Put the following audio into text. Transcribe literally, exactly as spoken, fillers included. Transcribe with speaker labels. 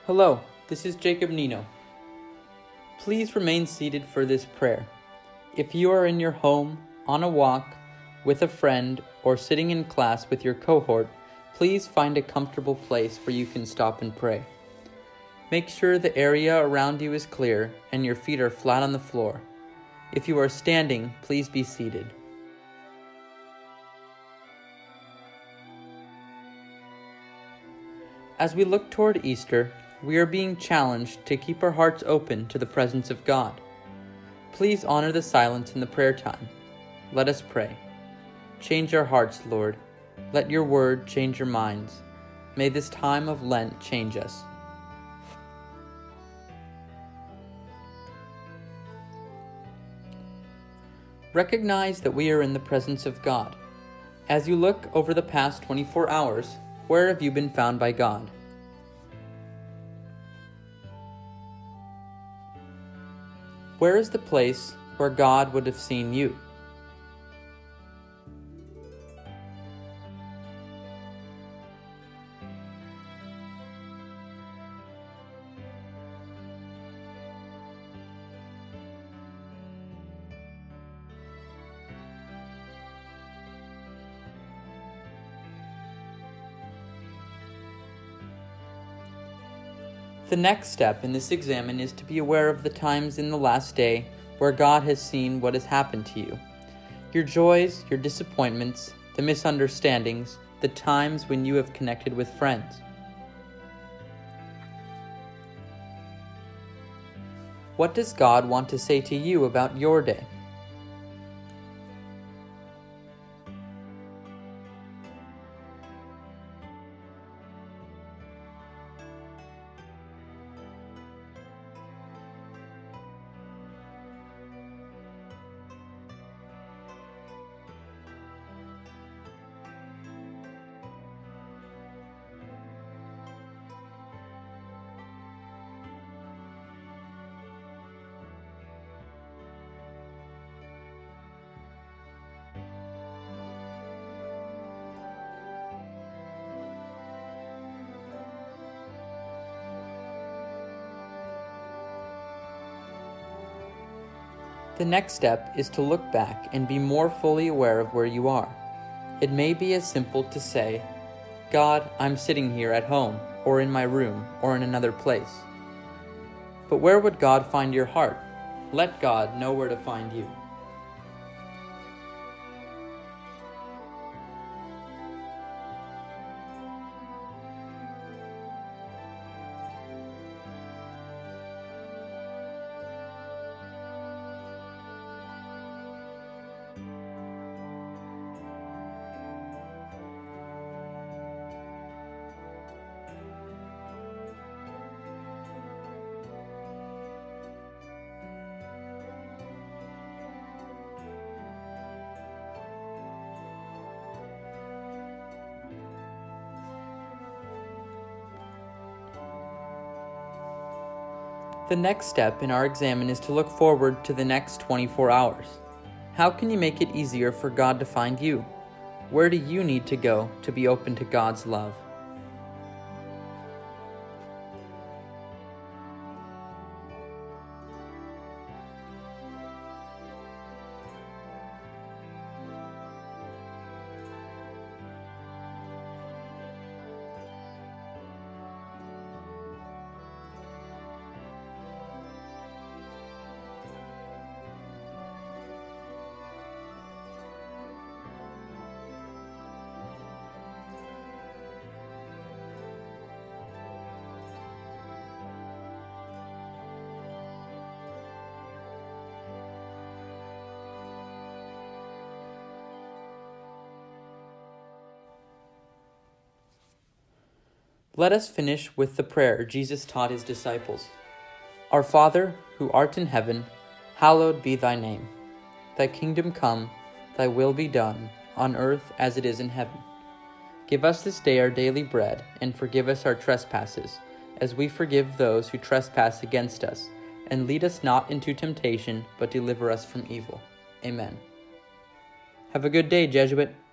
Speaker 1: Hello, this is Jacob Nino. Please remain seated for this prayer. If you are in your home, on a walk, with a friend, or sitting in class with your cohort, please find a comfortable place where you can stop and pray. Make sure the area around you is clear and your feet are flat on the floor. If you are standing, please be seated. As we look toward Easter, we are being challenged to keep our hearts open to the presence of God. Please honor the silence in the prayer time. Let us pray. Change our hearts, Lord. Let your word change your minds. May this time of Lent change us. Recognize that we are in the presence of God. As you look over the past twenty-four hours, where have you been found by God? Where is the place where God would have seen you? The next step in this examine is to be aware of the times in the last day where God has seen what has happened to you. Your joys, your disappointments, the misunderstandings, the times when you have connected with friends. What does God want to say to you about your day? The next step is to look back and be more fully aware of where you are. It may be as simple to say, God, I'm sitting here at home, or in my room, or in another place. But where would God find your heart? Let God know where to find you. The next step in our examine is to look forward to the next twenty-four hours. How can you make it easier for God to find you? Where do you need to go to be open to God's love? Let us finish with the prayer Jesus taught his disciples. Our Father, who art in heaven, hallowed be thy name. Thy kingdom come, thy will be done, on earth as it is in heaven. Give us this day our daily bread, and forgive us our trespasses, as we forgive those who trespass against us. And lead us not into temptation, but deliver us from evil. Amen. Have a good day, Jesuit.